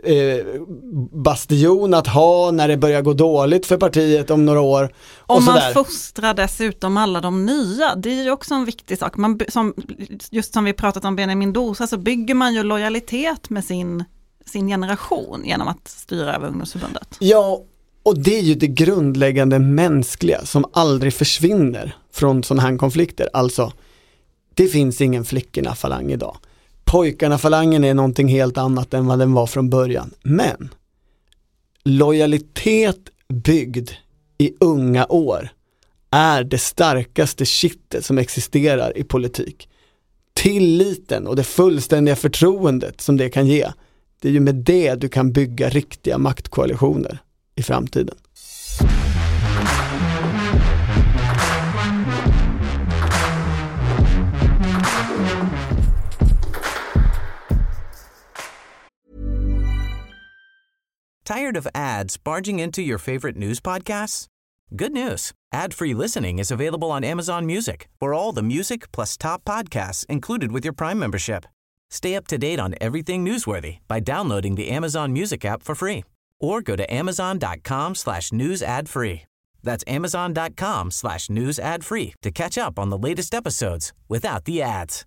maktbastion eh, att ha när det börjar gå dåligt för partiet om några år? Och om man sådär. fostrar dessutom alla de nya, det är ju också en viktig sak. Man, som, just som vi pratat om Benjamin Dosa, så bygger man ju lojalitet med sin sin generation genom att styra över ungdomsförbundet. Ja, och det är ju det grundläggande mänskliga som aldrig försvinner från sådana här konflikter. Alltså, det finns ingen flickorna-falang idag. Pojkarna-falangen är någonting helt annat än vad den var från början. Men lojalitet byggd i unga år är det starkaste kittet som existerar i politik. Tilliten och det fullständiga förtroendet som det kan ge, det är ju med det du kan bygga riktiga maktkoalitioner i framtiden. Tired of ads barging into your favorite news podcasts? Good news. Ad-free listening is available on Amazon Music for all the music plus top podcasts included with your Prime membership. Stay up to date on everything newsworthy by downloading the Amazon Music app for free or go to amazon.com slash news ad free. That's amazon.com slash news ad free to catch up on the latest episodes without the ads.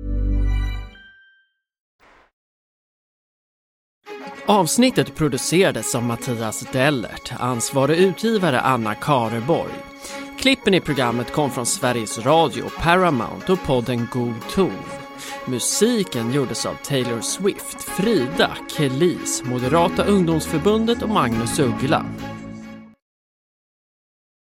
Avsnittet producerades av Mattias Dellert, ansvarig utgivare Anna Kareborg. Klippen i programmet kom från Sveriges Radio, Paramount och podden God Ton. Musiken gjordes av Taylor Swift, Frida, Kelis, Moderata ungdomsförbundet och Magnus Uggla.